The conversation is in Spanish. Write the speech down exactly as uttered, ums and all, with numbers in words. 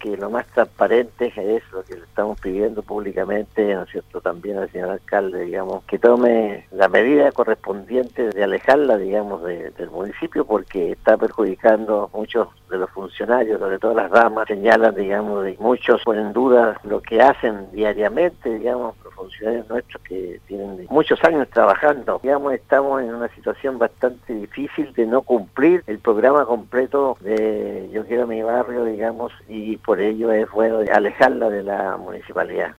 que lo más transparente es lo que le estamos pidiendo públicamente, ¿no es cierto?, también al señor alcalde, digamos, que tome la medida correspondiente de alejarla, digamos, de, del municipio, porque está perjudicando a muchos de los funcionarios, sobre todo las damas, señalan, digamos, de muchos ponen en duda lo que hacen diariamente, digamos, los funcionarios nuestros que tienen muchos años trabajando. Digamos, estamos en una situación bastante difícil de no cumplir el programa completo de Yo Quiero Mi Barrio, digamos, y por ello es bueno alejarla de la municipalidad.